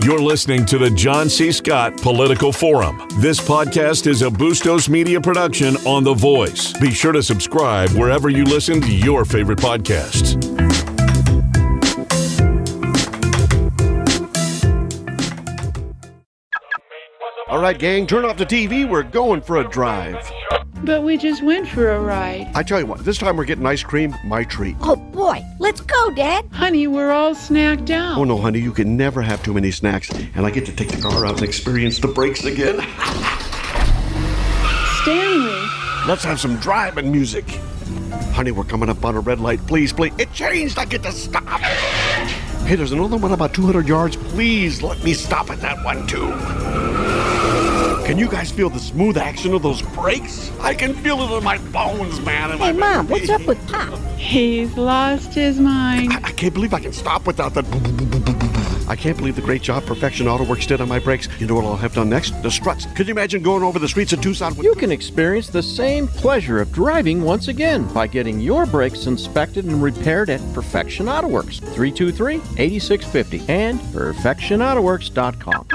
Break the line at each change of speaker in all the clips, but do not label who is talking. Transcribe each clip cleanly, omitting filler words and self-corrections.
You're listening to the John C. Scott Political Forum. This podcast is a Bustos Media production on The Voice. Be sure to subscribe wherever you listen to your favorite podcasts.
All right, gang, turn off the TV. We're going for a drive.
But we just went for a ride.
I tell you what, this time we're getting ice cream, my treat.
Oh, boy. Let's go, Dad.
Honey, we're all snacked out.
Oh, no, honey, you can never have too many snacks. And I get to take the car out and experience the brakes again.
Stanley.
Let's have some driving music. Honey, we're coming up on a red light. Please, please. It changed. I get to stop. Hey, there's another one about 200 yards. Please let me stop at that one, too. Can you guys feel the smooth action of those brakes? I can feel it in my bones, man.
Hey, Mom, what's up with Pop?
He's lost his mind.
I can't believe I can stop without that. I can't believe the great job Perfection Auto Works did on my brakes. You know what I'll have done next? The struts. Could you imagine going over the streets of Tucson with...
You can experience the same pleasure of driving once again by getting your brakes inspected and repaired at Perfection Auto Works, 323-8650 and perfectionautoworks.com.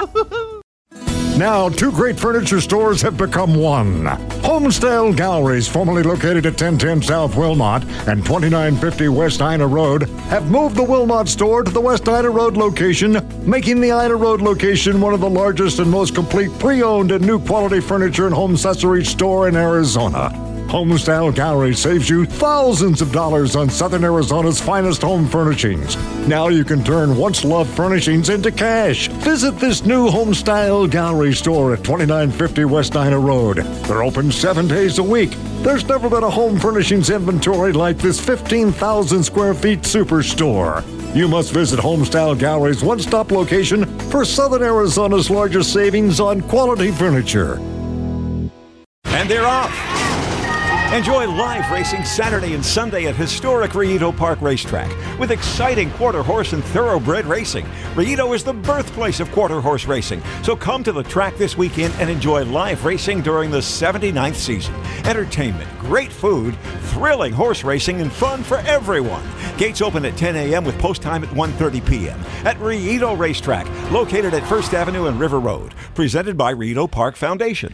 Now, two great furniture stores have become one. Homestyle Galleries, formerly located at 1010 South Wilmot and 2950 West Ina Road, have moved the Wilmot store to the West Ina Road location, making the Ina Road location one of the largest and most complete pre-owned and new quality furniture and home accessories store in Arizona. Homestyle Gallery saves you thousands of dollars on Southern Arizona's finest home furnishings. Now you can turn once-loved furnishings into cash. Visit this new Homestyle Gallery store at 2950 West Ina Road. They're open 7 days a week. There's never been a home furnishings inventory like this 15,000 square feet superstore. You must visit Homestyle Gallery's one-stop location for Southern Arizona's largest savings on quality furniture.
And they're off. Enjoy live racing Saturday and Sunday at historic Rillito Park Racetrack with exciting quarter horse and thoroughbred racing. Rillito is the birthplace of quarter horse racing, so come to the track this weekend and enjoy live racing during the 79th season. Entertainment, great food, thrilling horse racing, and fun for everyone. Gates open at 10 a.m. with post time at 1:30 p.m. at Rillito Racetrack, located at 1st Avenue and River Road. Presented by Rillito Park Foundation.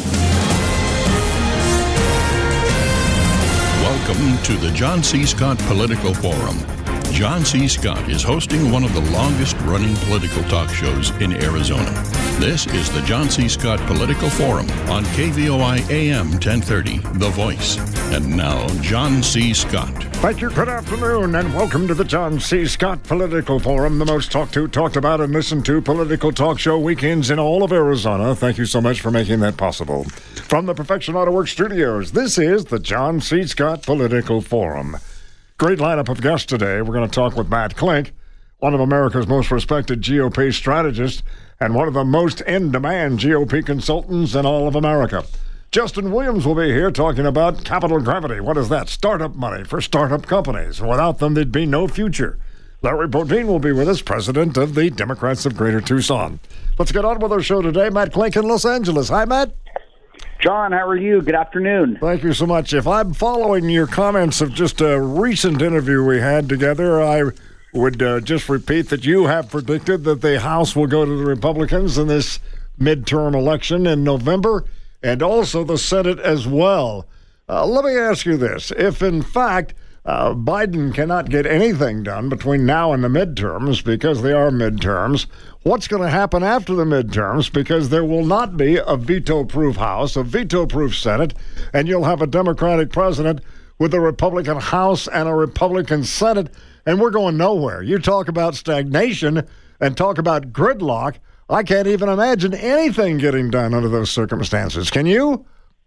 Welcome to the John C. Scott Political Forum. John C. Scott is hosting one of the longest-running political talk shows in Arizona. This is the John C. Scott Political Forum on KVOI AM 1030, The Voice. And now, John C. Scott.
Thank you. Good afternoon, and welcome to the John C. Scott Political Forum, the most talked to, talked about, and listened to political talk show weekends in all of Arizona. Thank you so much for making that possible. From the Perfection Auto Works studios, this is the John C. Scott Political Forum. Great lineup of guests today. We're going to talk with Matt Klink, one of America's most respected GOP strategists and one of the most in-demand GOP consultants in all of America. Justin Williams will be here talking about capital gravity. What is that? Startup money for startup companies. Without them, there'd be no future. Larry Bodine will be with us, president of the Democrats of Greater Tucson. Let's get on with our show today. Matt Klink in Los Angeles. Hi, Matt.
John, how are you? Good afternoon.
Thank you so much. If I'm following your comments of just a recent interview we had together, I would just repeat that you have predicted that the House will go to the Republicans in this midterm election in November, and also the Senate as well. Let me ask you this. If, in fact, Biden cannot get anything done between now and the midterms, because they are midterms, what's going to happen after the midterms? Because there will not be a veto-proof House, a veto-proof Senate, and you'll have a Democratic president with a Republican House and a Republican Senate, and we're going nowhere. You talk about stagnation and talk about gridlock. I can't even imagine anything getting done under those circumstances. Can you?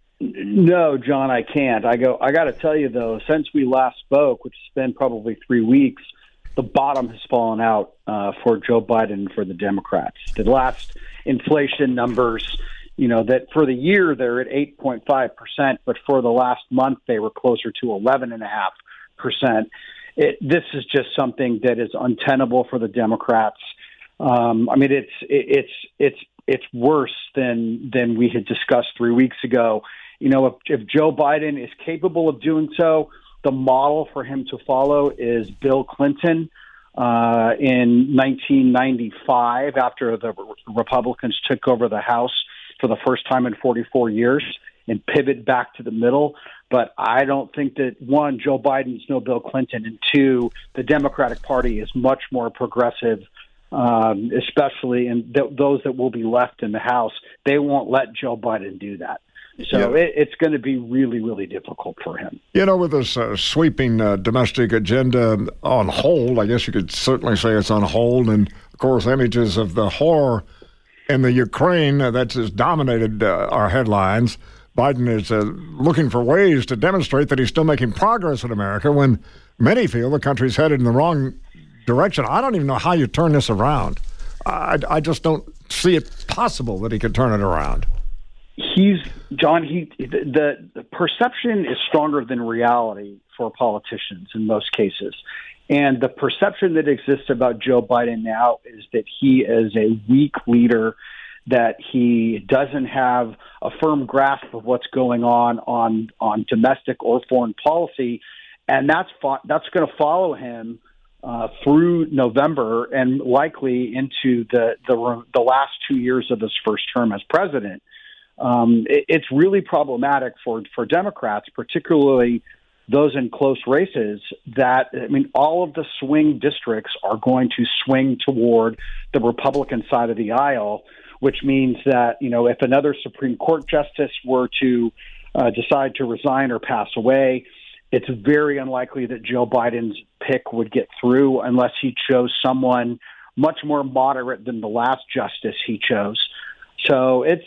No, John, I can't. I got to tell you, though, since we last spoke, which has been probably 3 weeks, the bottom has fallen out for Joe Biden and for the Democrats. The last inflation numbers, that for the year they're at 8.5%, but for the last month they were closer to 11.5%. This is just something that is untenable for the Democrats. It's worse than we had discussed 3 weeks ago. If Joe Biden is capable of doing so, the model for him to follow is Bill Clinton. in 1995 after the Republicans took over the House for the first time in 44 years and pivot back to the middle. But I don't think that, one, Joe Biden's no Bill Clinton, and two, the Democratic Party is much more progressive, especially in those that will be left in the House. They won't let Joe Biden do that. So it's going to be really, really difficult for him.
You know, with this sweeping domestic agenda on hold, I guess you could certainly say it's on hold. And, of course, images of the horror in the Ukraine that has dominated our headlines. Biden is looking for ways to demonstrate that he's still making progress in America when many feel the country's headed in the wrong direction. I don't even know how you turn this around. I just don't see it possible that he could turn it around.
The perception is stronger than reality for politicians in most cases. And the perception that exists about Joe Biden now is that he is a weak leader, that he doesn't have a firm grasp of what's going on domestic or foreign policy. And that's going to follow him through November and likely into the last 2 years of his first term as president. It's really problematic for Democrats, particularly those in close races, that, I mean, all of the swing districts are going to swing toward the Republican side of the aisle, which means that, you know, if another Supreme Court justice were to decide to resign or pass away, it's very unlikely that Joe Biden's pick would get through unless he chose someone much more moderate than the last justice he chose. So I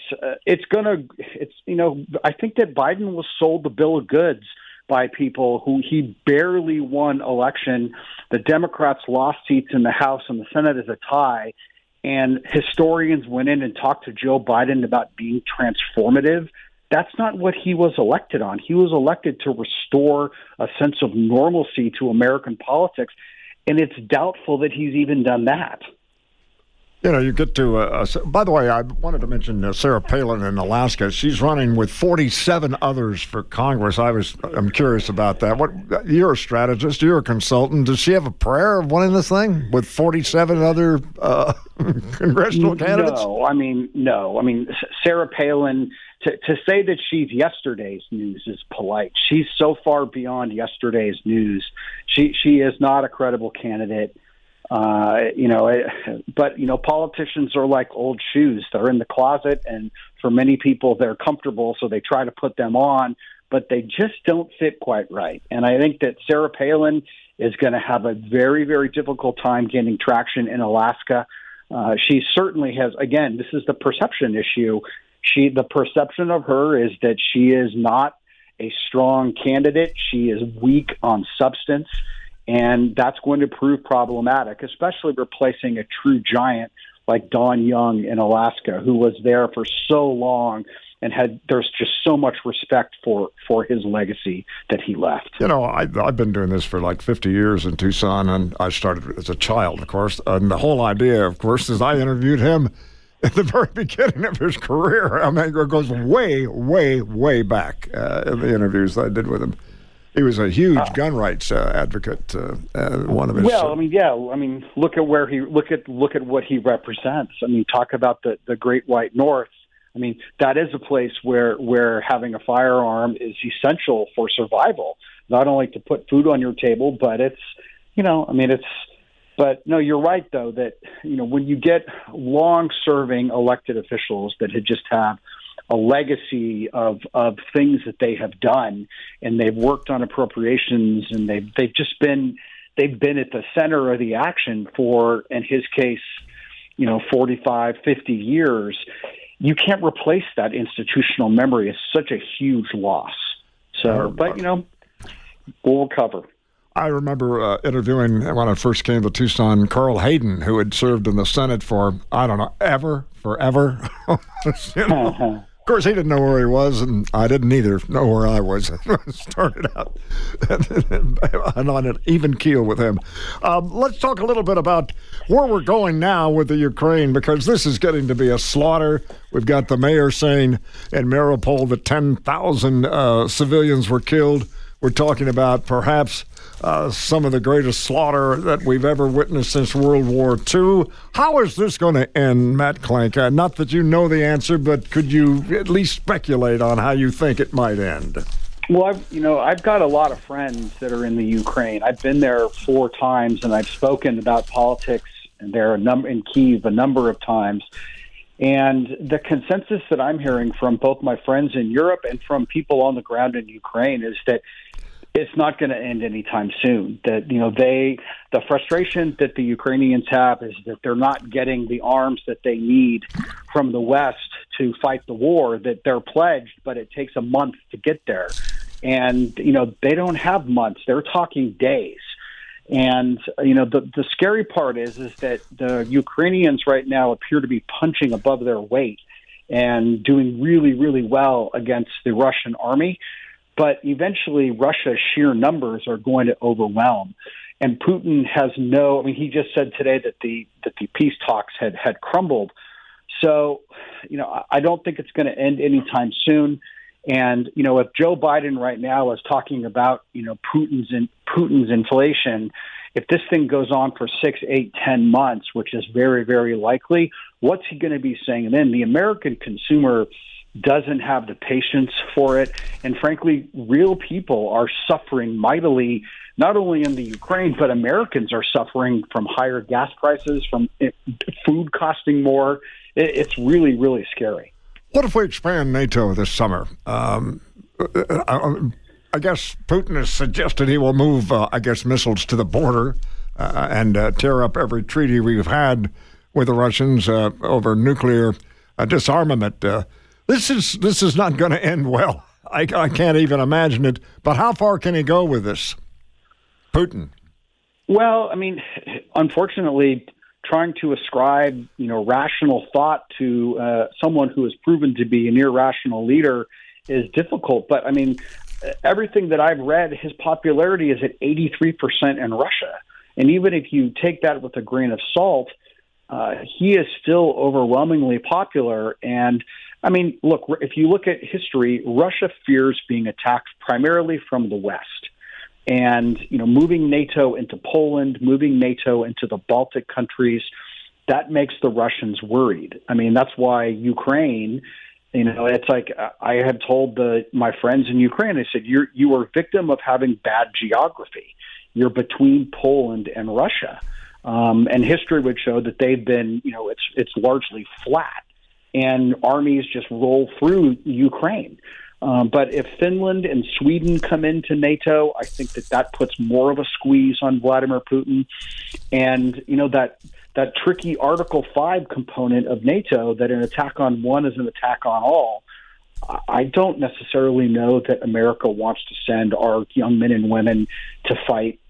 think that Biden was sold the bill of goods by people who he barely won election. The Democrats lost seats in the House and the Senate as a tie. And historians went in and talked to Joe Biden about being transformative. That's not what he was elected on. He was elected to restore a sense of normalcy to American politics. And it's doubtful that he's even done that.
You know, you get to, by the way, I wanted to mention Sarah Palin in Alaska. She's running with 47 others for Congress. I'm curious about that. You're a strategist, you're a consultant. Does she have a prayer of winning this thing with 47 other congressional candidates?
No. I mean, Sarah Palin, to say that she's yesterday's news is polite. She's so far beyond yesterday's news. She is not a credible candidate. But politicians are like old shoes. They're in the closet, and for many people, they're comfortable, so they try to put them on, but they just don't fit quite right. And I think that Sarah Palin is going to have a very, very difficult time gaining traction in Alaska. She certainly has, again, this is the perception issue. The perception of her is that she is not a strong candidate. She is weak on substance. And that's going to prove problematic, especially replacing a true giant like Don Young in Alaska, who was there for so long and there's just so much respect for his legacy that he left.
You know, I've been doing this for like 50 years in Tucson, and I started as a child, of course. And the whole idea, of course, is I interviewed him at the very beginning of his career. I mean, it goes way, way, way back in the interviews I did with him. He was a huge gun rights advocate. One of his.
Well, look at where look at what he represents. I mean, talk about the Great White North. I mean, that is a place where having a firearm is essential for survival. Not only to put food on your table, but But no, you're right though that when you get long-serving elected officials that just have a legacy of things that they have done, and they've worked on appropriations, and they've been at the center of the action for, in his case, 45, 50 years. You can't replace that institutional memory. It's such a huge loss. So, but we'll recover.
I remember interviewing, when I first came to Tucson, Carl Hayden, who had served in the Senate for, I don't know, forever. Of course, he didn't know where he was, and I didn't either know where I was. Started out on an even keel with him. Let's talk a little bit about where we're going now with the Ukraine, because this is getting to be a slaughter. We've got the mayor saying in Mariupol that 10,000 civilians were killed. We're talking about perhaps some of the greatest slaughter that we've ever witnessed since World War II. How is this going to end, Matt Klenk? Not that you know the answer, but could you at least speculate on how you think it might end?
Well, I've got a lot of friends that are in the Ukraine. I've been there 4 times, and I've spoken about politics there in Kyiv a number of times. And the consensus that I'm hearing from both my friends in Europe and from people on the ground in Ukraine is that it's not going to end anytime soon. That, the frustration that the Ukrainians have is that they're not getting the arms that they need from the West to fight the war, that they're pledged, but it takes a month to get there. And, they don't have months. They're talking days. And, the scary part is that the Ukrainians right now appear to be punching above their weight and doing really, really well against the Russian army. But eventually Russia's sheer numbers are going to overwhelm. And Putin has he just said today that the peace talks had crumbled. So, I don't think it's going to end anytime soon. And, if Joe Biden right now is talking about, Putin's inflation, if this thing goes on for 6, 8, 10 months, which is very, very likely, what's he going to be saying then? The American consumer doesn't have the patience for it. And frankly, real people are suffering mightily, not only in the Ukraine, but Americans are suffering from higher gas prices, from food costing more. It's really, really scary.
What if we expand NATO this summer? I guess Putin has suggested he will move, missiles to the border and tear up every treaty we've had with the Russians over nuclear disarmament. This is not going to end well. I can't even imagine it. But how far can he go with this, Putin?
Well, unfortunately, trying to ascribe, rational thought to someone who has proven to be an irrational leader is difficult. But everything that I've read, his popularity is at 83% in Russia. And even if you take that with a grain of salt, he is still overwhelmingly popular. And look, if you look at history, Russia fears being attacked primarily from the West. And, moving NATO into Poland, moving NATO into the Baltic countries, that makes the Russians worried. That's why Ukraine, it's like I had told my friends in Ukraine, I said, you are a victim of having bad geography. You're between Poland and Russia. And history would show that they've been, it's largely flat. And armies just roll through Ukraine. But if Finland and Sweden come into NATO, I think that puts more of a squeeze on Vladimir Putin. And, that tricky Article 5 component of NATO, that an attack on one is an attack on all, I don't necessarily know that America wants to send our young men and women to fight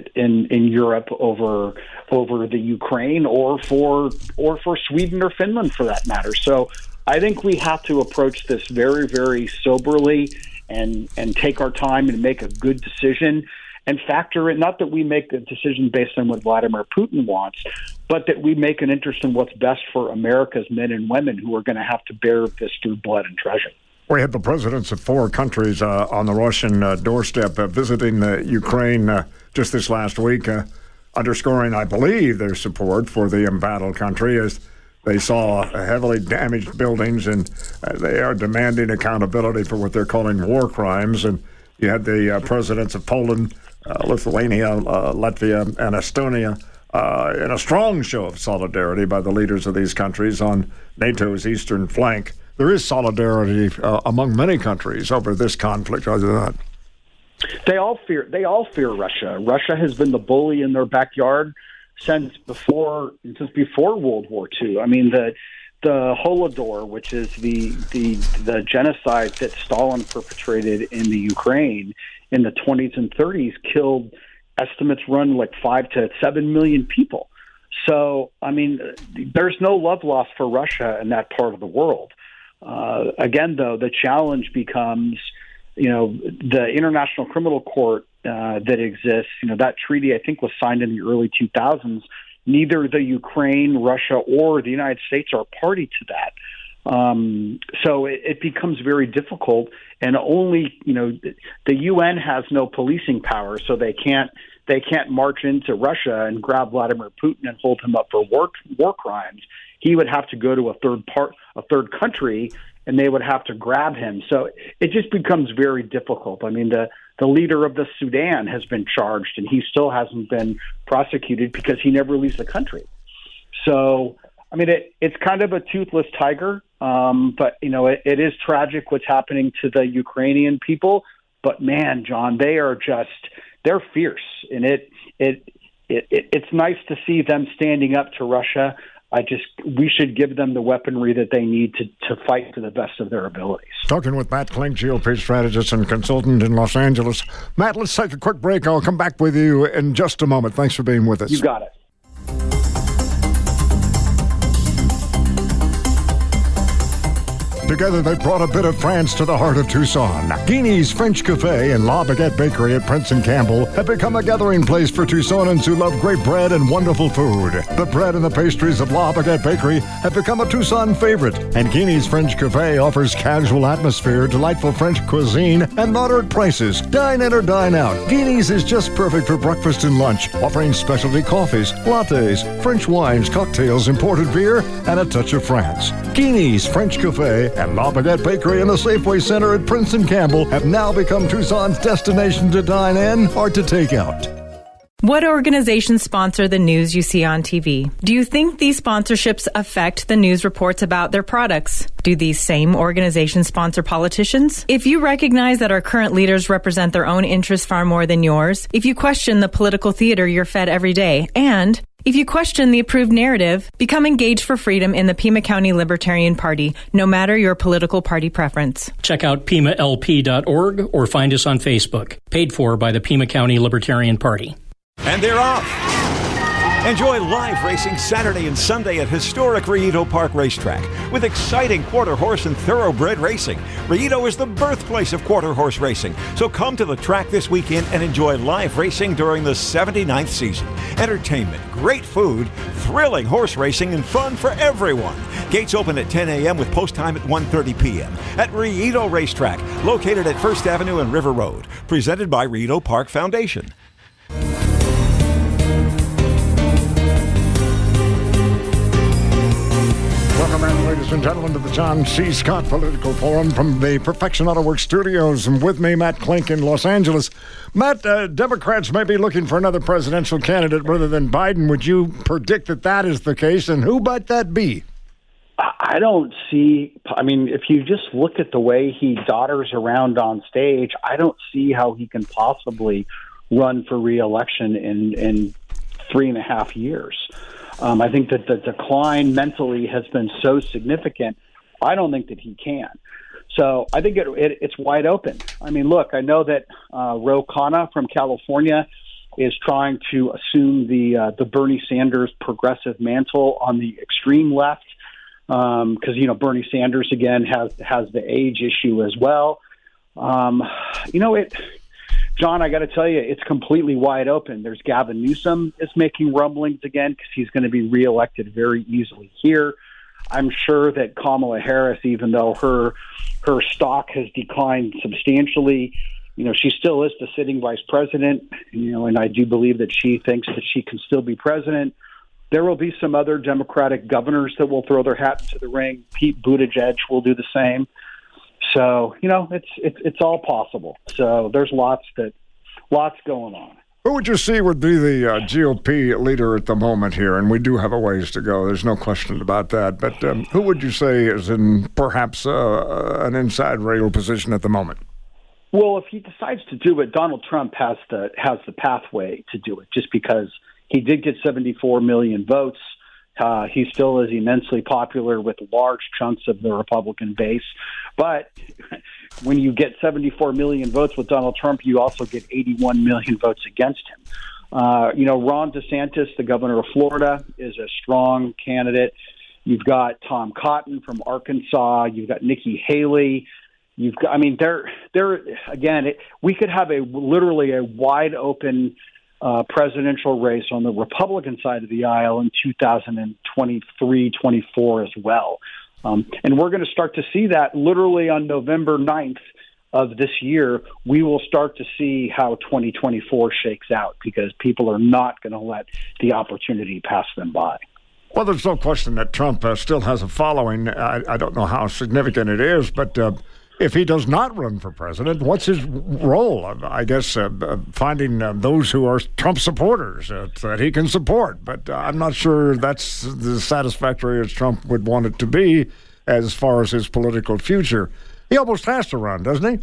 in Europe over the Ukraine or for Sweden or Finland for that matter. So I think we have to approach this very, very soberly and take our time and make a good decision and factor in, not that we make a decision based on what Vladimir Putin wants, but that we make an interest in what's best for America's men and women who are going to have to bear this through blood and treasure.
We had the presidents of 4 countries on the Russian doorstep visiting Ukraine just this last week, underscoring, I believe, their support for the embattled country as they saw heavily damaged buildings, and they are demanding accountability for what they're calling war crimes. And you had the presidents of Poland, Lithuania, Latvia, and Estonia in a strong show of solidarity by the leaders of these countries on NATO's eastern flank. There is solidarity among many countries over this conflict, are there not?
They all fear Russia. Russia has been the bully in their backyard since before World War II. The Holodomor, which is the genocide that Stalin perpetrated in the Ukraine in the 20s and 30s, killed, estimates run like 5 to 7 million people. So, there's no love lost for Russia in that part of the world. Again, though, the challenge becomes, the International Criminal Court that exists, that treaty, I think, was signed in the early 2000s. Neither the Ukraine, Russia, or the United States are party to that. So it becomes very difficult, and only, the UN has no policing power, so they can't march into Russia and grab Vladimir Putin and hold him up for war crimes. He would have to go to a third country, and they would have to grab him. So it just becomes very difficult. I mean, the leader of the Sudan has been charged, and he still hasn't been prosecuted because he never leaves the country. So, I mean, it's kind of a toothless tiger, but, it is tragic what's happening to the Ukrainian people. But, man, John, they're fierce, and it's nice to see them standing up to Russia. We should give them the weaponry that they need to fight to the best of their abilities.
Talking with Matt Klink, GOP strategist and consultant in Los Angeles. Matt, let's take a quick break. I'll come back with you in just a moment. Thanks for being with us.
You got it.
Together, they brought a bit of France to the heart of Tucson. Guinea's French Cafe and La Baguette Bakery at Prince and Campbell have become a gathering place for Tucsonans who love great bread and wonderful food. The bread and the pastries of La Baguette Bakery have become a Tucson favorite, and Guinea's French Cafe offers casual atmosphere, delightful French cuisine, and moderate prices. Dine in or dine out. Guinea's is just perfect for breakfast and lunch, offering specialty coffees, lattes, French wines, cocktails, imported beer, and a touch of France. Guinea's French Cafe and La Baguette Bakery in the Safeway Center at Prince and Campbell have now become Tucson's destination to dine in or to take out.
What organizations sponsor the news you see on TV? Do you think these sponsorships affect the news reports about their products? Do these same organizations sponsor politicians? If you recognize that our current leaders represent their own interests far more than yours, if you question the political theater you're fed every day, and if you question the approved narrative, become engaged for freedom in the Pima County Libertarian Party, no matter your political party preference.
Check out PimaLP.org or find us on Facebook. Paid for by the Pima County Libertarian Party.
And they're off. Enjoy live racing Saturday and Sunday at historic Rillito Park Racetrack with exciting quarter horse and thoroughbred racing. Rillito is the birthplace of quarter horse racing, so come to the track this weekend and enjoy live racing during the 79th season. Entertainment, great food, thrilling horse racing, and fun for everyone. Gates open at 10 a.m. with post time at 1:30 p.m. at Rillito Racetrack, located at 1st Avenue and River Road. Presented by Rillito Park Foundation.
Ladies and gentlemen, to the John C. Scott Political Forum from the Perfection Auto Works studios. And with me, Matt Klink in Los Angeles. Matt, Democrats may be looking for another presidential candidate rather than Biden. Would you predict that is the case, and who might that be?
I don't see, if you just look at the way he dodders around on stage, I don't see how he can possibly run for re-election in 3.5 years. I think that the decline mentally has been so significant, I don't think that he can. So I think it's wide open. I mean, look, I know that Ro Khanna from California is trying to assume the Bernie Sanders progressive mantle on the extreme left because, Bernie Sanders, again, has the age issue as well. John, I got to tell you, it's completely wide open. There's Gavin Newsom is making rumblings again because he's going to be reelected very easily here. I'm sure that Kamala Harris, even though her stock has declined substantially, she still is the sitting vice president, and I do believe that she thinks that she can still be president. There will be some other Democratic governors that will throw their hat into the ring. Pete Buttigieg will do the same. So, it's all possible. So there's lots going on.
Who would you see would be the GOP leader at the moment here? And we do have a ways to go. There's no question about that. But who would you say is in perhaps an inside rail position at the moment?
Well, if he decides to do it, Donald Trump has the pathway to do it, just because he did get 74 million votes. He still is immensely popular with large chunks of the Republican base. But when you get 74 million votes with Donald Trump, you also get 81 million votes against him. Ron DeSantis, the governor of Florida, is a strong candidate. You've got Tom Cotton from Arkansas. You've got Nikki Haley. We could have literally a wide open presidential race on the Republican side of the aisle in 2023-24 as well. And we're going to start to see that literally on November 9th of this year. We will start to see how 2024 shakes out, because people are not going to let the opportunity pass them by.
Well, there's no question that Trump still has a following. I don't know how significant it is, but if he does not run for president, what's his role? I guess finding those who are Trump supporters that he can support. But I'm not sure that's as satisfactory as Trump would want it to be as far as his political future. He almost has to run, doesn't he?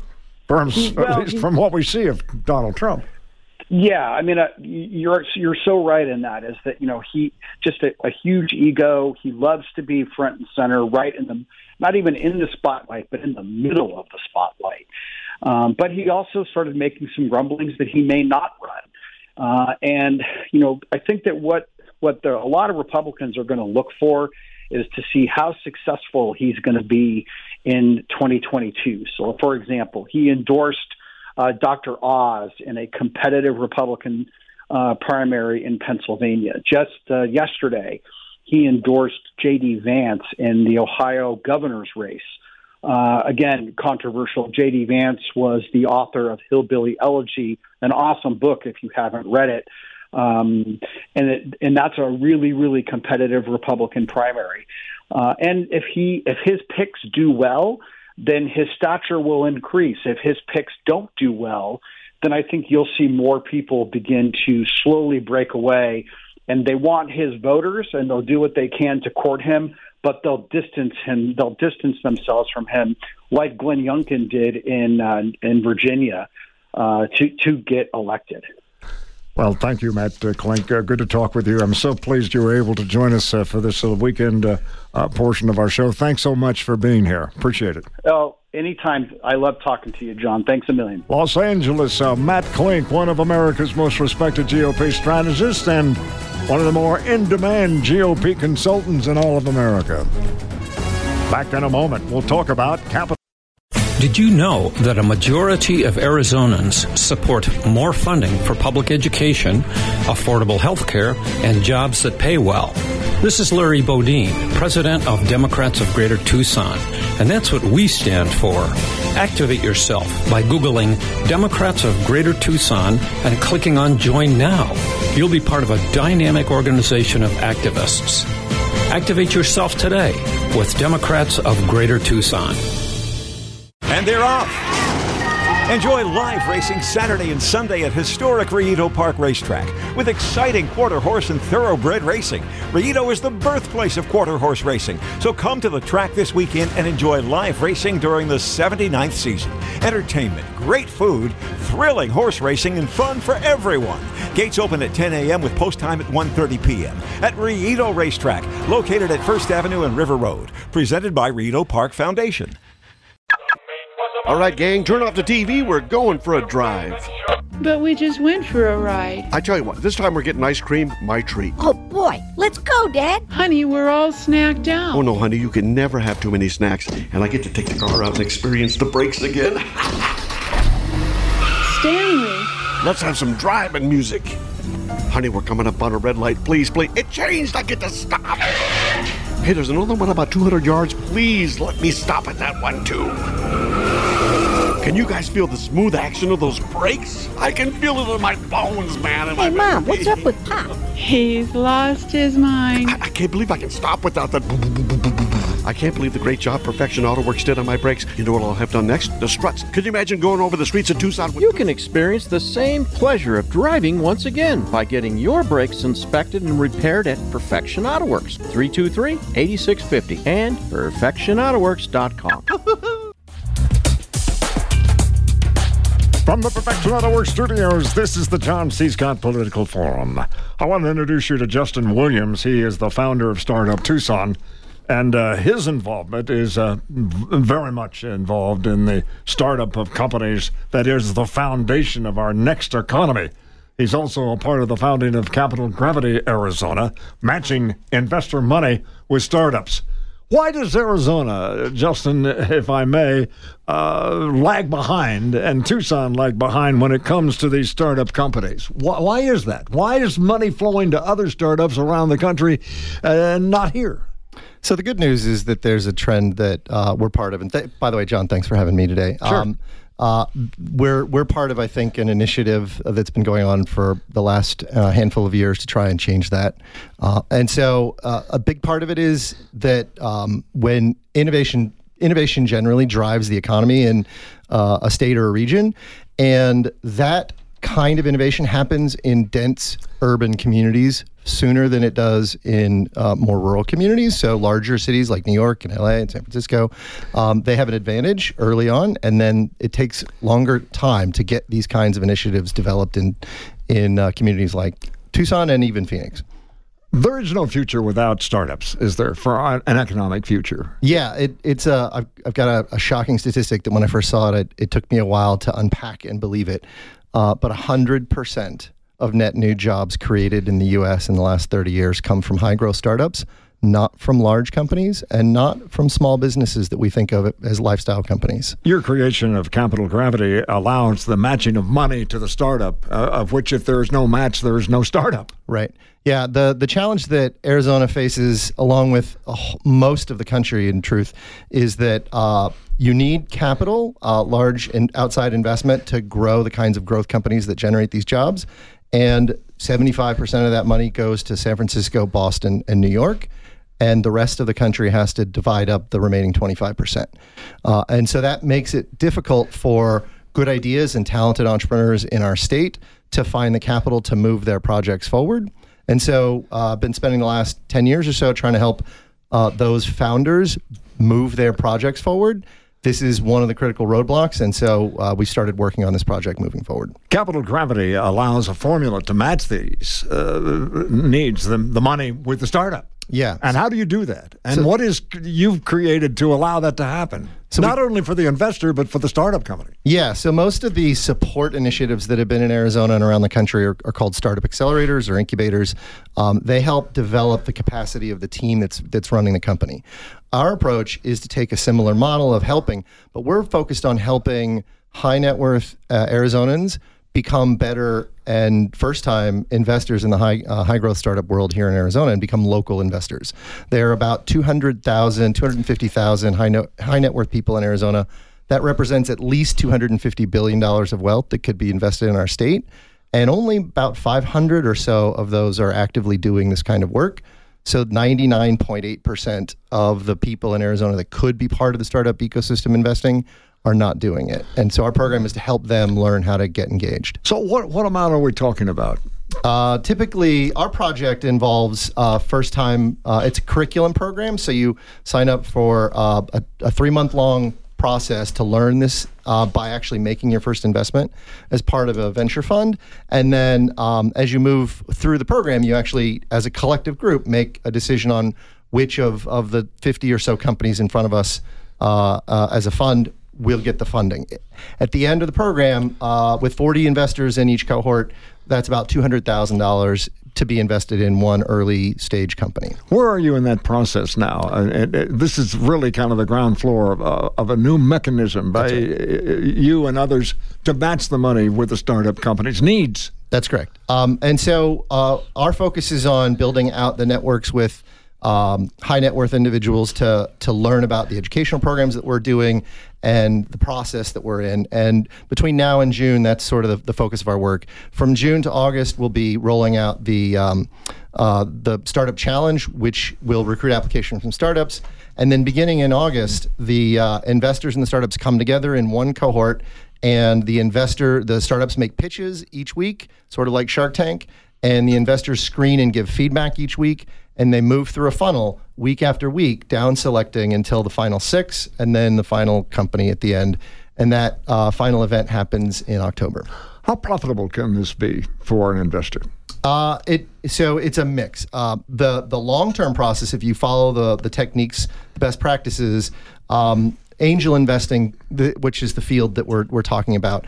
At least from what we see of Donald Trump.
Yeah, I mean, you're so right in that. Is that, he just a huge ego. He loves to be front and center, right in the, not even in the spotlight, but in the middle of the spotlight. But he also started making some grumblings that he may not run. And I think that what a lot of Republicans are going to look for is to see how successful he's going to be in 2022. So, for example, he endorsed Dr. Oz in a competitive Republican primary in Pennsylvania. Just yesterday, he endorsed J.D. Vance in the Ohio governor's race. Again, controversial. J.D. Vance was the author of Hillbilly Elegy, an awesome book if you haven't read it. And that's a really, really competitive Republican primary. And if his picks do well, then his stature will increase. If his picks don't do well, then I think you'll see more people begin to slowly break away, and they want his voters, and they'll do what they can to court him, but they'll distance him. They'll distance themselves from him, like Glenn Youngkin did in Virginia, to get elected.
Well, thank you, Matt Klink. Good to talk with you. I'm so pleased you were able to join us for this weekend portion of our show. Thanks so much for being here. Appreciate it.
Oh, anytime. I love talking to you, John. Thanks a million.
Los Angeles, Matt Klink, one of America's most respected GOP strategists and one of the more in-demand GOP consultants in all of America. Back in a moment, we'll talk about Capitol.
Did you know that a majority of Arizonans support more funding for public education, affordable health care, and jobs that pay well? This is Larry Bodine, president of Democrats of Greater Tucson, and that's what we stand for. Activate yourself by Googling Democrats of Greater Tucson and clicking on Join Now. You'll be part of a dynamic organization of activists. Activate yourself today with Democrats of Greater Tucson.
And they're off. Enjoy live racing Saturday and Sunday at historic Rillito Park Racetrack with exciting quarter horse and thoroughbred racing. Rillito is the birthplace of quarter horse racing, so come to the track this weekend and enjoy live racing during the 79th season. Entertainment, great food, thrilling horse racing, and fun for everyone. Gates open at 10 a.m. with post time at 1:30 p.m. at Rillito Racetrack, located at 1st Avenue and River Road. Presented by Rillito Park Foundation.
All right, gang, turn off the TV. We're going for a drive.
But we just went for a ride.
I tell you what, this time we're getting ice cream, my treat.
Oh, boy. Let's go, Dad.
Honey, we're all snacked out.
Oh, no, honey, you can never have too many snacks. And I get to take the car out and experience the brakes again.
Stanley.
Let's have some driving music. Honey, we're coming up on a red light. Please, please. It changed. I get to stop. Hey, there's another one about 200 yards. Please let me stop at that one, too. Can you guys feel the smooth action of those brakes? I can feel it in my bones, man.
Hey, Mom, what's up with Pop?
He's lost his mind.
I can't believe I can stop without that. I can't believe the great job Perfection Auto Works did on my brakes. You know what I'll have done next? The struts. Could you imagine going over the streets of Tucson with...
You can experience the same pleasure of driving once again by getting your brakes inspected and repaired at Perfection Auto Works, 323-8650 and perfectionautoworks.com.
From the Perfection Auto Works studios, this is the John C. Scott Political Forum. I want to introduce you to Justin Williams. He is the founder of Startup Tucson, and his involvement is very much involved in the startup of companies that is the foundation of our next economy. He's also a part of the founding of Capital Gravity Arizona, matching investor money with startups. Why does Arizona, Justin, if I may, lag behind and Tucson lag behind when it comes to these startup companies? Why is that? Why is money flowing to other startups around the country and not here?
So the good news is that there's a trend that we're part of. And by the way, John, thanks for having me today.
Sure.
We're part of, I think, an initiative that's been going on for the last handful of years to try and change that. And so a big part of it is that when innovation generally drives the economy in a state or a region, and that kind of innovation happens in dense urban communities sooner than it does in more rural communities. So larger cities like New York and LA and San Francisco, they have an advantage early on, and then it takes longer time to get these kinds of initiatives developed in communities like Tucson and even Phoenix.
There is no future without startups, is there, for an economic future?
Yeah, I've got a shocking statistic that when I first saw it, it took me a while to unpack and believe it. But 100% of net new jobs created in the U.S. in the last 30 years come from high-growth startups, not from large companies and not from small businesses that we think of as lifestyle companies.
Your creation of Capital Gravity allows the matching of money to the startup, of which if there is no match, there is no startup.
Right. Yeah, the challenge that Arizona faces, along with most of the country, in truth, is that you need capital, large and outside investment to grow the kinds of growth companies that generate these jobs. And 75% of that money goes to San Francisco, Boston, and New York. And the rest of the country has to divide up the remaining 25%. And so that makes it difficult for good ideas and talented entrepreneurs in our state to find the capital to move their projects forward. And so I've been spending the last 10 years or so trying to help those founders move their projects forward. This is one of the critical roadblocks, and so we started working on this project moving forward.
Capital Gravity allows a formula to match these needs, the money with the startup.
Yeah.
And how do you do that? And what is you've created to allow that to happen? So not only for the investor, but for the startup company.
Yeah. So most of the support initiatives that have been in Arizona and around the country are called startup accelerators or incubators. They help develop the capacity of the team that's running the company. Our approach is to take a similar model of helping, but we're focused on helping high net worth Arizonans become better and first-time investors in the high-growth startup world here in Arizona and become local investors. There are about 250,000 high net worth people in Arizona. That represents at least $250 billion of wealth that could be invested in our state. And only about 500 or so of those are actively doing this kind of work. So 99.8% of the people in Arizona that could be part of the startup ecosystem investing are not doing it. And so our program is to help them learn how to get engaged.
So what amount are we talking about?
Typically, our project involves first-time, it's a curriculum program. So you sign up for a 3-month-long process to learn this by actually making your first investment as part of a venture fund. And then as you move through the program, you actually, as a collective group, make a decision on which of the 50 or so companies in front of us as a fund will get the funding. At the end of the program, with 40 investors in each cohort, that's about $200,000 to be invested in one early stage company.
Where are you in that process now? This is really kind of the ground floor of a new mechanism by you and others to match the money with the startup company's needs.
That's correct. And so our focus is on building out the networks with high net worth individuals to learn about the educational programs that we're doing and the process that we're in. And between now and June, that's sort of the focus of our work. From June to August, we'll be rolling out the Startup Challenge, which will recruit applications from startups. And then beginning in August, the investors and the startups come together in one cohort, and the startups make pitches each week, sort of like Shark Tank, and the investors screen and give feedback each week. And they move through a funnel week after week, down selecting until the final 6, and then the final company at the end. And that final event happens in October.
How profitable can this be for an investor?
So it's a mix. The long-term process, if you follow the techniques, the best practices, angel investing, which is the field that we're talking about,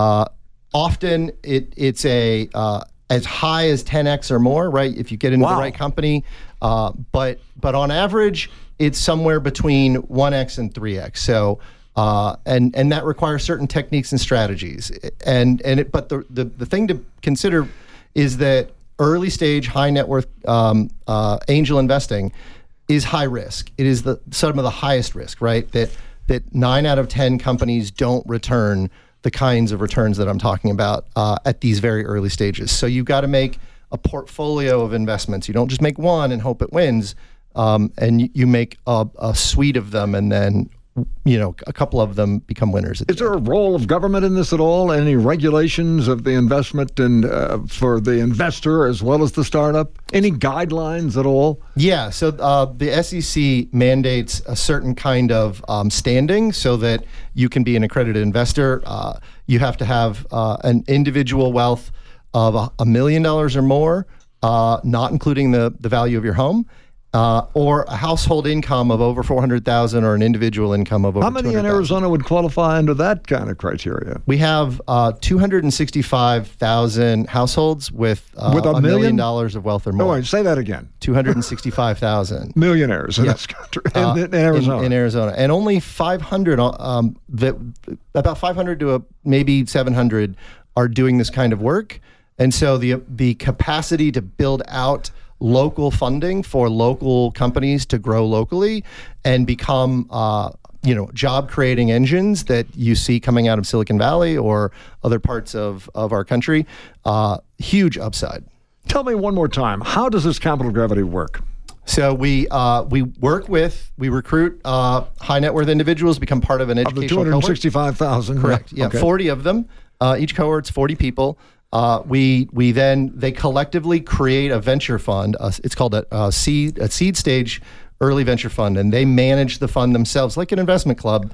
often it's as high as 10x or more, right? If you get into the right company, but on average, it's somewhere between 1x and 3x. So, and that requires certain techniques and strategies. But the thing to consider is that early stage, high net worth angel investing is high risk. It is some of the highest risk, right? That 9 out of 10 companies don't return the kinds of returns that I'm talking about at these very early stages. So you've got to make a portfolio of investments. You don't just make one and hope it wins, and you make a suite of them, and then a couple of them become winners.
Is there a role of government in this at all? Any regulations of the investment and for the investor as well as the startup? Any guidelines at all?
Yeah, so the SEC mandates a certain kind of standing so that you can be an accredited investor. You have to have an individual wealth of $1 million or more, not including the value of your home. Or a household income of over $400,000 or an individual income of over $200,000.
How many in Arizona would qualify under that kind of criteria?
We have 265,000 households with $1 million of wealth or more.
No, wait, say that again.
265,000.
Millionaires in this country, in Arizona.
In Arizona. And only 500, about 500 to maybe 700 are doing this kind of work. And so the capacity to build out local funding for local companies to grow locally and become job creating engines that you see coming out of Silicon Valley or other parts of our country, huge upside.
Tell me one more time, how does this Capital Gravity work?
So we recruit high net worth individuals to become part of an educational cohort.
Of the 265,000?
Correct. Yeah,
okay.
40 of them. Each cohort's 40 people. They collectively create a venture fund. It's called a seed stage early venture fund, and they manage the fund themselves like an investment club.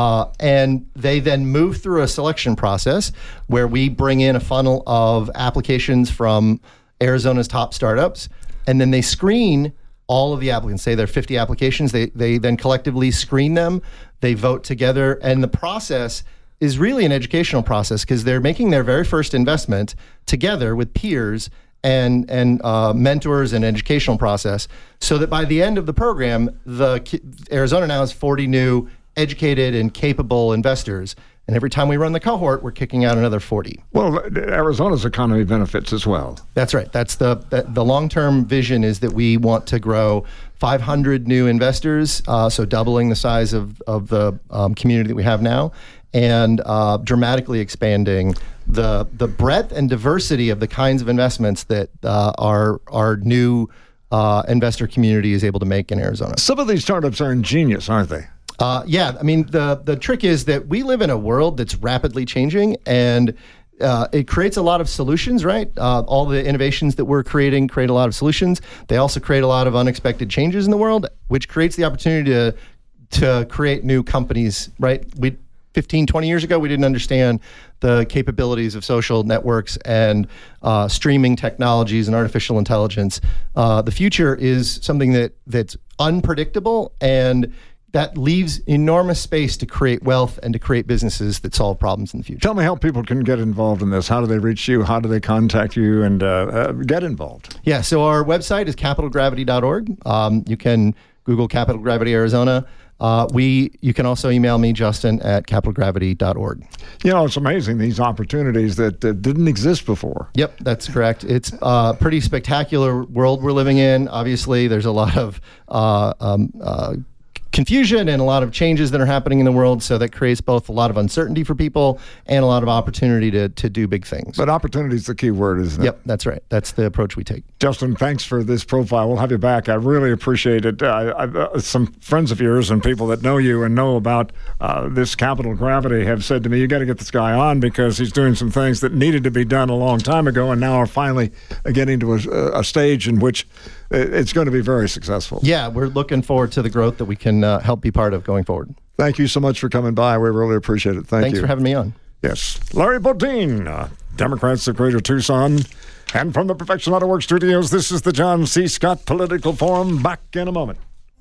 And they then move through a selection process where we bring in a funnel of applications from Arizona's top startups, and then they screen all of the applicants. Say there are 50 applications. They then collectively screen them. They vote together, and the process is really an educational process because they're making their very first investment together with peers and mentors and educational process, so that by the end of the program, Arizona now has 40 new educated and capable investors. And every time we run the cohort, we're kicking out another 40.
Well, Arizona's economy benefits as well.
That's right. That's the long-term vision is that we want to grow 500 new investors, so doubling the size of the community that we have now, and dramatically expanding the breadth and diversity of the kinds of investments that our new investor community is able to make in Arizona.
Some of these startups are ingenious, aren't they?
Yeah, I mean, the trick is that we live in a world that's rapidly changing, and it creates a lot of solutions, right? All the innovations that we're creating create a lot of solutions. They also create a lot of unexpected changes in the world, which creates the opportunity to create new companies, right? 15, 20 years ago, we didn't understand the capabilities of social networks and streaming technologies and artificial intelligence. The future is something that's unpredictable, and that leaves enormous space to create wealth and to create businesses that solve problems in the future.
Tell me how people can get involved in this. How do they reach you? How do they contact you and get involved?
Yeah, so our website is capitalgravity.org. You can Google Capital Gravity Arizona. You can also email me, Justin, at capitalgravity.org.
You know, it's amazing, these opportunities that didn't exist before.
Yep, that's correct. It's a pretty spectacular world we're living in. Obviously, there's a lot of confusion and a lot of changes that are happening in the world, so that creates both a lot of uncertainty for people and a lot of opportunity to do big things.
But opportunity is the key word, isn't it?
Yep, that's right. That's the approach we take.
Justin, thanks for this profile. We'll have you back. I really appreciate it. Some friends of yours and people that know you and know about this Capital Gravity have said to me, you got to get this guy on because he's doing some things that needed to be done a long time ago and now are finally getting to a stage in which it's going to be very successful.
Yeah, we're looking forward to the growth that we can help be part of going forward.
Thank you so much for coming by. We really appreciate it. Thanks
for having me on.
Yes. Larry Bodine, Democrats of Greater Tucson. And from the Perfection Auto Works studios, this is the John C. Scott Political Forum. Back in a moment.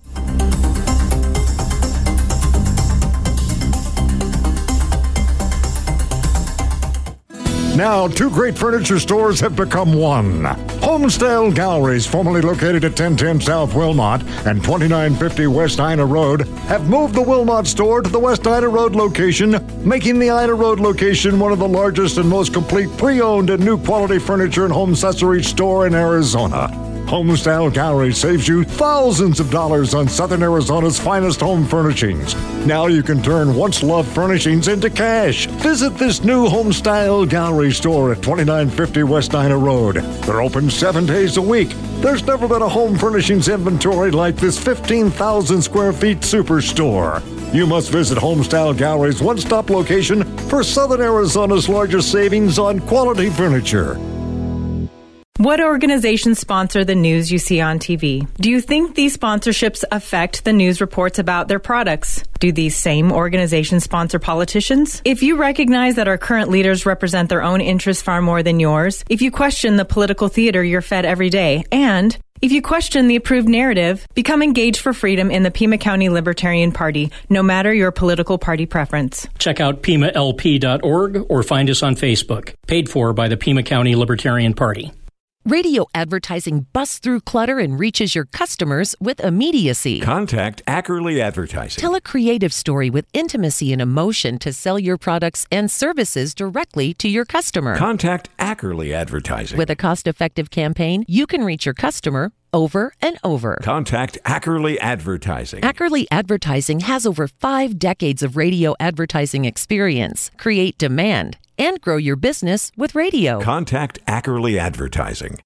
Now, two great furniture stores have become one. Homestyle Galleries, formerly located at 1010 South Wilmot and 2950 West Ina Road, have moved the Wilmot store to the West Ina Road location, making the Ina Road location one of the largest and most complete pre-owned and new quality furniture and home accessories store in Arizona. Homestyle Gallery saves you thousands of dollars on Southern Arizona's finest home furnishings. Now you can turn once-loved furnishings into cash. Visit this new Homestyle Gallery store at 2950 West Ina Road. They're open 7 days a week. There's never been a home furnishings inventory like this 15,000 square feet superstore. You must visit Homestyle Gallery's one-stop location for Southern Arizona's largest savings on quality furniture.
What organizations sponsor the news you see on TV? Do you think these sponsorships affect the news reports about their products? Do these same organizations sponsor politicians? If you recognize that our current leaders represent their own interests far more than yours, if you question the political theater you're fed every day, and if you question the approved narrative, become engaged for freedom in the Pima County Libertarian Party, no matter your political party preference.
Check out PimaLP.org or find us on Facebook. Paid for by the Pima County Libertarian Party.
Radio advertising busts through clutter and reaches your customers with immediacy.
Contact Ackerley Advertising.
Tell a creative story with intimacy and emotion to sell your products and services directly to your customer.
Contact Ackerley Advertising.
With a cost-effective campaign, you can reach your customer over and over.
Contact Ackerley Advertising.
Ackerley Advertising has over 5 decades of radio advertising experience. Create demand and grow your business with radio.
Contact Ackerley Advertising.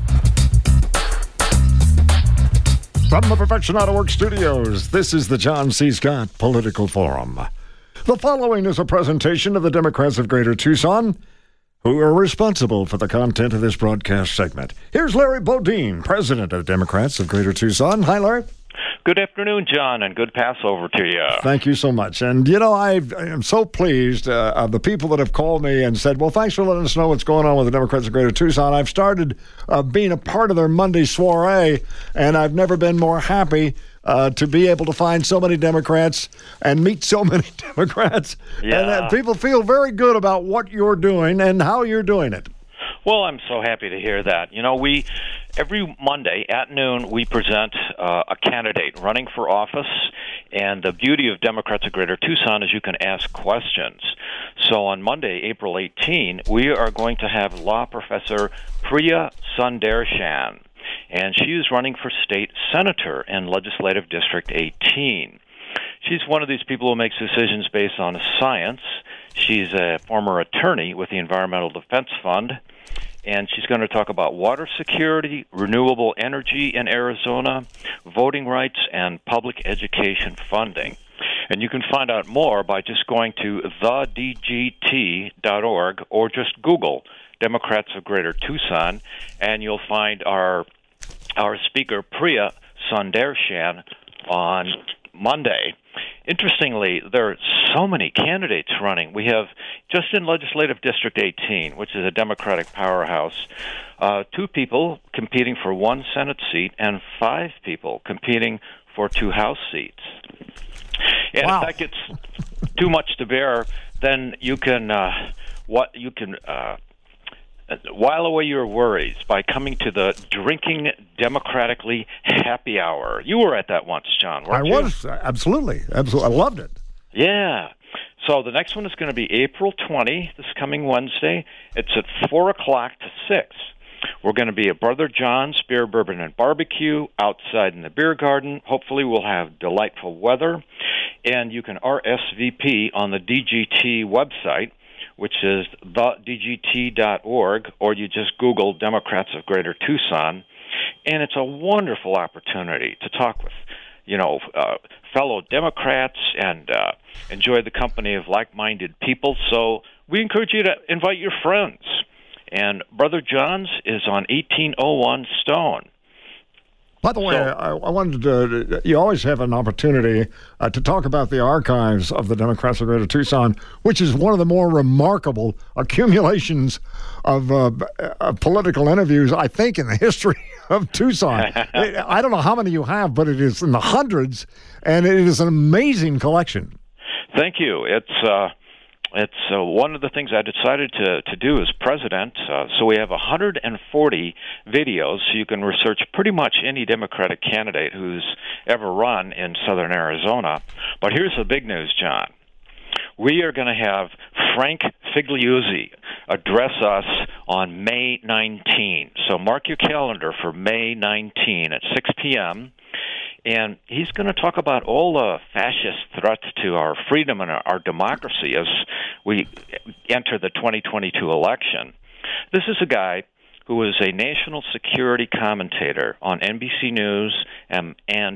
From the Perfection Auto Works Studios, this is the John C. Scott Political Forum. The following is a presentation of the Democrats of Greater Tucson, who are responsible for the content of this broadcast segment. Here's Larry Bodine, president of the Democrats of Greater Tucson. Hi, Larry.
Good afternoon, John, and good Passover to you.
Thank you so much. And, you know, I am so pleased of the people that have called me and said, well, thanks for letting us know what's going on with the Democrats of Greater Tucson. I've started being a part of their Monday soiree, and I've never been more happy to be able to find so many Democrats and meet so many Democrats.
Yeah.
And people feel very good about what you're doing and how you're doing it.
Well, I'm so happy to hear that. You know, every Monday at noon, we present a candidate running for office, and the beauty of Democrats of Greater Tucson is you can ask questions. So on Monday, April 18, we are going to have law professor Priya Sundarshan, and she is running for state senator in Legislative District 18. She's one of these people who makes decisions based on science. She's a former attorney with the Environmental Defense Fund, and she's going to talk about water security, renewable energy in Arizona, voting rights, and public education funding. And you can find out more by just going to thedgt.org or just Google Democrats of Greater Tucson, and you'll find our speaker, Priya Sundarshan, on Monday. Interestingly, there are so many candidates running. We have, just in Legislative District 18, which is a Democratic powerhouse, 2 people competing for 1 Senate seat and 5 people competing for 2 House seats. And
wow.
If that gets too much to bear, then you can while away your worries by coming to the Drinking Democratically Happy Hour. You were at that once, John, weren't you?
I was, absolutely. I loved it.
Yeah. So the next one is going to be April 20, this coming Wednesday. It's at 4 o'clock to 6. We're going to be at Brother John's Beer, Bourbon, and Barbecue outside in the beer garden. Hopefully we'll have delightful weather. And you can RSVP on the DGT website, which is thedgt.org, or you just Google Democrats of Greater Tucson. And it's a wonderful opportunity to talk with, fellow Democrats and enjoy the company of like-minded people. So we encourage you to invite your friends. And Brother John's is on 1801 Stone.
By the way, I wanted to, you always have an opportunity to talk about the archives of the Democrats of Greater Tucson, which is one of the more remarkable accumulations of political interviews, I think, in the history of Tucson. I don't know how many you have, but it is in the hundreds, and it is an amazing collection.
Thank you. It's one of the things I decided to do as president. So we have 140 videos, so you can research pretty much any Democratic candidate who's ever run in southern Arizona. But here's the big news, John. We are going to have Frank Figliuzzi, address us on May 19. So mark your calendar for May 19 at 6 p.m., and he's going to talk about all the fascist threats to our freedom and our democracy as we enter the 2022 election. This is a guy who is a national security commentator on NBC News and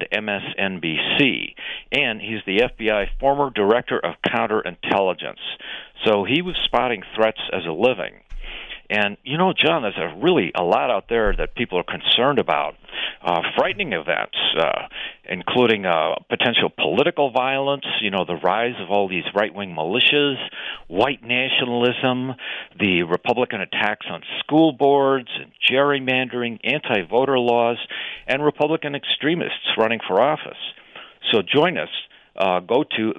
MSNBC, and he's the FBI former director of counterintelligence. So he was spotting threats as a living. And, you know, John, there's a lot out there that people are concerned about. Frightening events, including potential political violence, the rise of all these right-wing militias, white nationalism, the Republican attacks on school boards, and gerrymandering, anti-voter laws, and Republican extremists running for office. So join us. Go to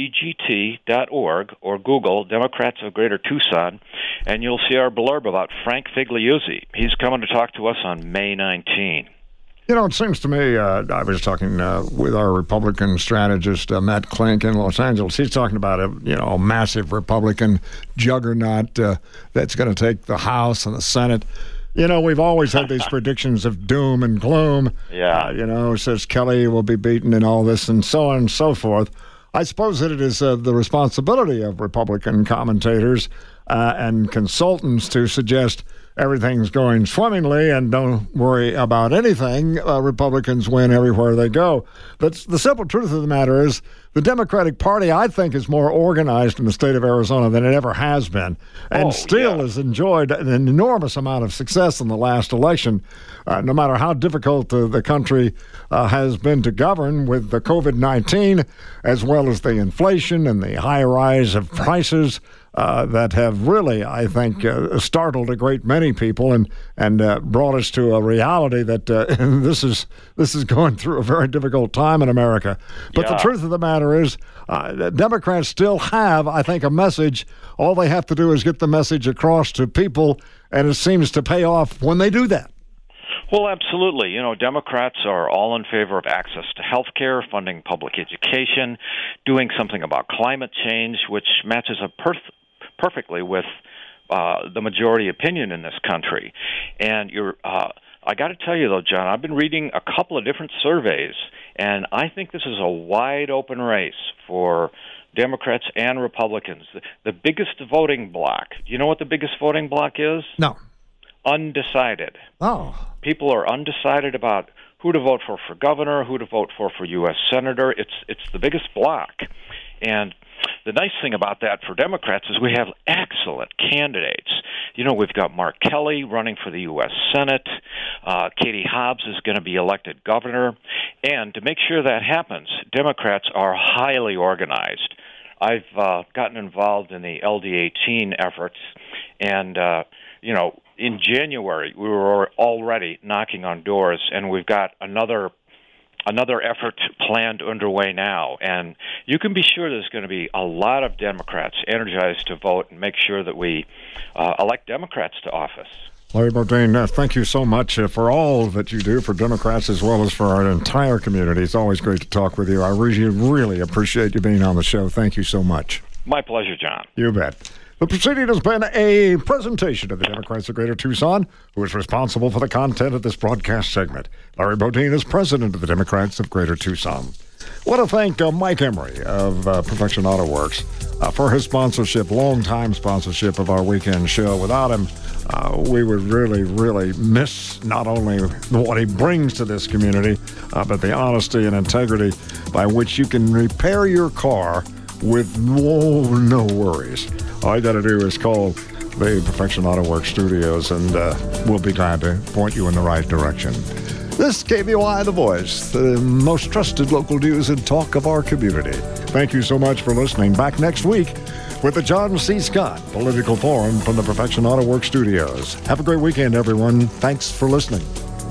thedgt.org or Google Democrats of Greater Tucson, and you'll see our blurb about Frank Figliuzzi. He's coming to talk to us on May 19.
It seems to me, I was talking with our Republican strategist, Matt Klink in Los Angeles. He's talking about a massive Republican juggernaut that's going to take the House and the Senate. We've always had these predictions of doom and gloom.
Yeah.
Says Kelly will be beaten and all this and so on and so forth. I suppose that it is the responsibility of Republican commentators and consultants to suggest everything's going swimmingly and don't worry about anything. Republicans win everywhere they go. But the simple truth of the matter is the Democratic Party, I think, is more organized in the state of Arizona than it ever has been, and still has enjoyed an enormous amount of success in the last election, no matter how difficult the country has been to govern with the COVID-19, as well as the inflation and the high rise of prices that have really, I think, startled a great many people and brought us to a reality that this is going through a very difficult time in America. But the truth of the matter is, Democrats still have, I think, a message. All they have to do is get the message across to people, and it seems to pay off when they do that.
Well, absolutely. Democrats are all in favor of access to health care, funding public education, doing something about climate change, which matches up perfectly with the majority opinion in this country. And I got to tell you, though, John, I've been reading a couple of different surveys, and I think this is a wide-open race for Democrats and Republicans. The biggest voting bloc, do you know what the biggest voting bloc is?
No.
Undecided.
Oh.
People are undecided about who to vote for governor, who to vote for U.S. senator. It's the biggest bloc. And the nice thing about that for Democrats is we have excellent candidates. We've got Mark Kelly running for the U.S. Senate. Katie Hobbs is going to be elected governor. And to make sure that happens, Democrats are highly organized. I've gotten involved in the LD18 efforts, and, in January, we were already knocking on doors, and we've got another effort planned underway now. And you can be sure there's going to be a lot of Democrats energized to vote and make sure that we elect Democrats to office.
Larry Bodine, thank you so much for all that you do for Democrats as well as for our entire community. It's always great to talk with you. I really, really appreciate you being on the show. Thank you so much.
My pleasure, John.
You bet. The proceeding has been a presentation of the Democrats of Greater Tucson, who is responsible for the content of this broadcast segment. Larry Bodine is president of the Democrats of Greater Tucson. I want to thank Mike Emery of Perfection Auto Works for his sponsorship, long-time sponsorship of our weekend show. Without him, we would really, really miss not only what he brings to this community, but the honesty and integrity by which you can repair your car with no worries. All you got to do is call the Perfection Auto Works studios, and we'll be glad to point you in the right direction. This KBOI The Voice, the most trusted local news and talk of our community. Thank you so much for listening. Back next week with the John C. Scott Political Forum from the Perfection Auto Works studios. Have a great weekend, everyone. Thanks for listening.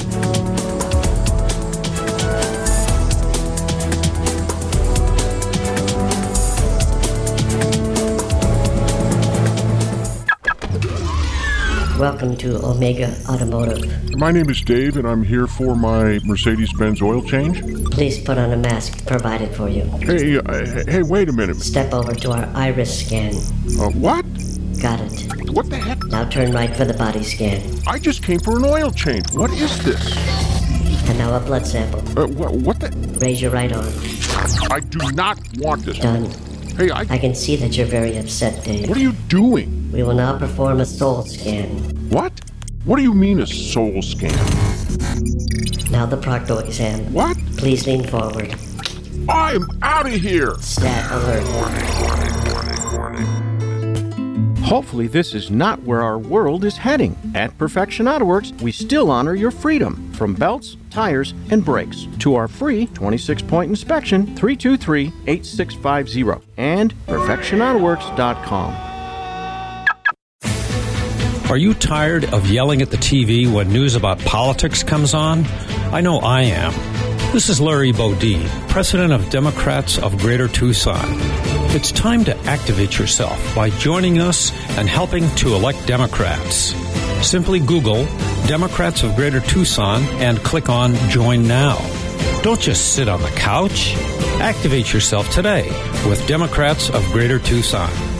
Welcome to Omega Automotive.
My name is Dave, and I'm here for my Mercedes-Benz oil change.
Please put on a mask provided for you.
Hey, wait a minute.
Step over to our iris scan.
What?
Got it.
What the heck?
Now turn right for the body scan.
I just came for an oil change. What is this?
And now a blood sample.
What the?
Raise your right arm.
I do not want this.
Done.
Hey,
I can see that you're very upset, Dave.
What are you doing?
We will now perform a soul scan.
What? What do you mean a soul scan?
Now the proctal exam.
What?
Please lean forward.
I'm out of here!
Stat alert.
Hopefully this is not where our world is heading. At Perfection Auto Works, we still honor your freedom, from belts, tires, and brakes, to our free 26-point inspection, 323-8650, and perfectionautoworks.com.
Are you tired of yelling at the TV when news about politics comes on? I know I am. This is Larry Bodine, President of Democrats of Greater Tucson. It's time to activate yourself by joining us and helping to elect Democrats. Simply Google Democrats of Greater Tucson and click on Join Now. Don't just sit on the couch. Activate yourself today with Democrats of Greater Tucson.